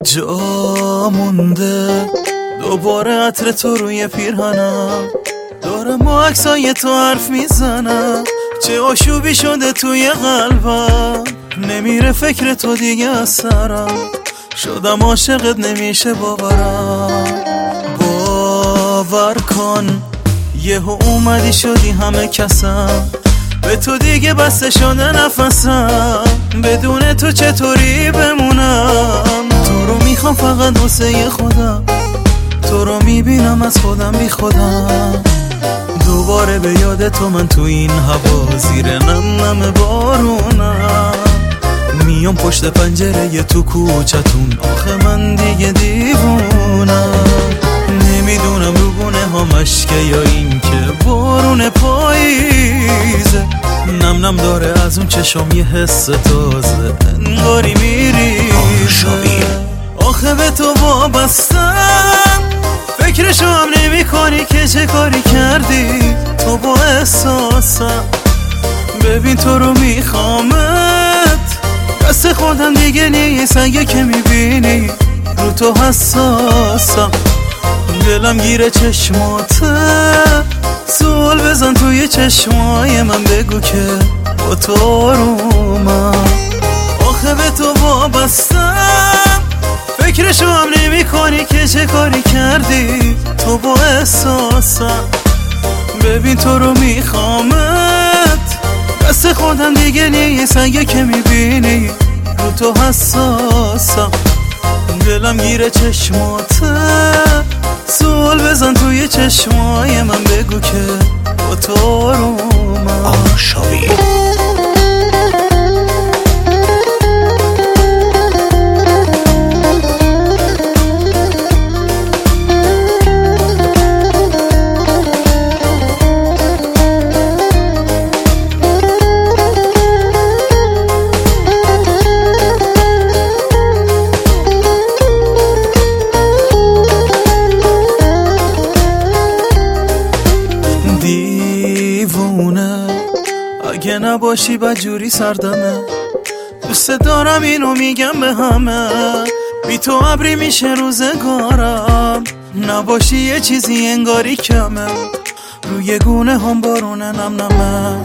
جا مونده دوباره عطر تو روی پیرهنم، دارم با عکسای تو حرف میزنم. چه آشوبی شده توی قلبم، نمیره فکر تو دیگه از سرم. شدم عاشقت نمیشه باور کن، یهو اومدی شدی همه کسم. به تو دیگه بسته شده نفسم، بدون تو چطوری بمونم. تو رو میخوام فقط واسه خودم، تو رو میبینم از خودم بی خودم. دوباره به یاد تو من تو این هوا، زیر نم بارونم. میام پشت پنجره تو کوچتون، آخه من دیگه دیوونم. نمیدونم رو گونه ها مشکه یا این که بارون پاییزه. نم داره از اون چشم یه حس تازه، انگاری میریزه. آخه به تو وابستم، فکرشو هم نمی کنی که چه کاری کردی تو با احساسم. ببین تو رو میخوامت، دست خودم دیگه نیست. اگه که میبینی رو تو حساسم، دلم گیره چشماته. سوال بزن توی چشمای من، بگو که با تو آرومم. آخه به تو وابستم، فکرشو هم نمی کنی که چه کاری کردی تو با احساسم. ببین تو رو میخوامت، دست خودم دیگه نیست. اگه که میبینی رو تو حساسم، دلم گیره چشماته. سوال بزن توی چشمای من، بگو که با تو آرومم. آرشاوی دیوونه اگه نباشی بدجوری سردمه. دوست دارم اینو میگم به همه، بی تو ابری میشه روزگارم. نباشی یه چیزی انگاری کمه، روی گونه هم بارونه نمه.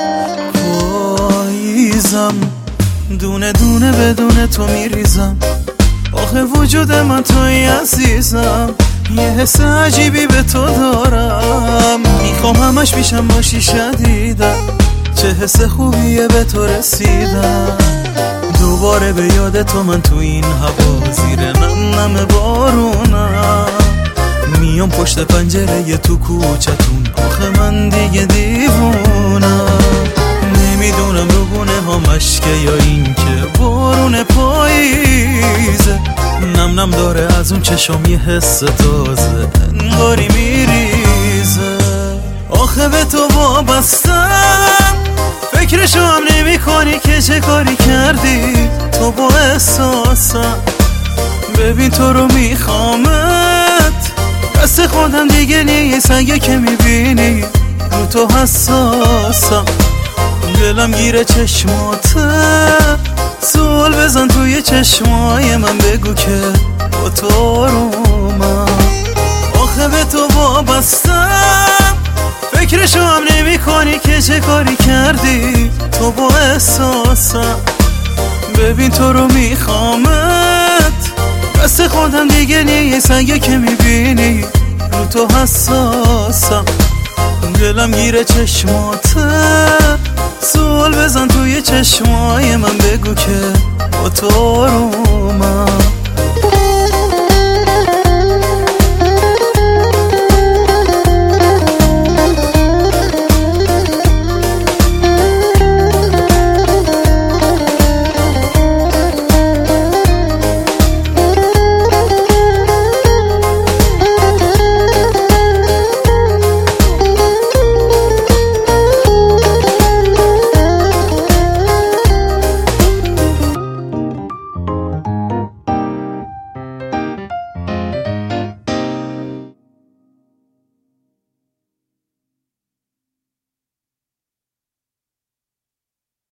پاییزم دونه دونه بدون تو میریزم. آخه وجود من توی عزیزم، یه حس عجیبی به تو دارم. میخوام همش پیشم باشی شدیدم، چه حس خوبیه به تو رسیدم. دوباره به یاد تو من تو این هوا، زیر نم بارونم. میام پشت پنجره تو کوچتون، آخه من دیگه دیوونم. نمیدونم رو گونه ها مشکه یا این که بارون پاییزه. نم داره از اون چشم یه حس تازه، انگاری میریزه. آخه به تو وابستم، فکرشو هم نمی کنی که چه کاری کردی تو با احساسم. ببین تو رو میخوامت، دست خودم دیگه نیست. اگه که میبینی رو تو حساسم، دلم گیره چشماته. سوال بزن توی چشمای من، بگو که با تو آرومم. آخه به تو وابستم، فکرشو هم نمی کنی که چه کاری کردی تو با احساسم. ببین تو رو میخوامت، دست خودم دیگه نیست. اگه که میبینی رو تو حساسم، دلم گیره چشماته. سوال بزن توی چشمای من، بگو که با تو آرومم.